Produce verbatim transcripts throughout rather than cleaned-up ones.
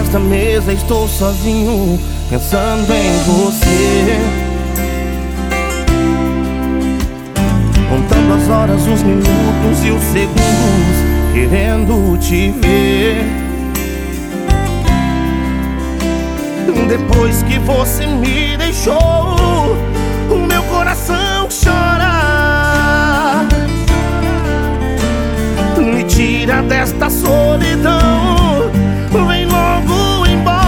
desta mesa estou sozinho, pensando em você, contando as horas, os minutos e os segundos, querendo te ver. Depois que você me deixou, o meu coração chora. Me tira desta solidão, vem logo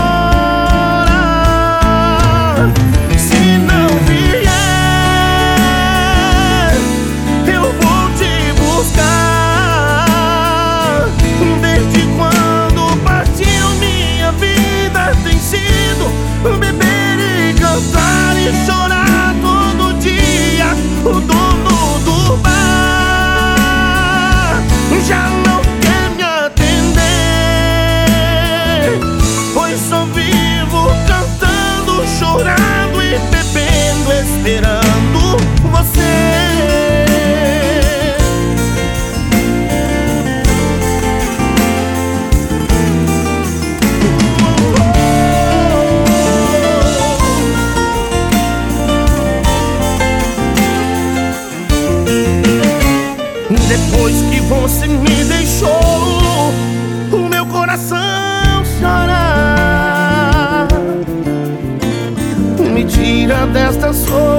embora. Se não vier, eu vou te buscar. Desde quando partiu, minha vida tem sido beber e cantar e chorar todo dia. O dono do bar já não quer me atender, pois só vivo cantando, chorando e bebendo, esperando você. Depois que você me deixou, o meu coração chora. Me tira desta solidão,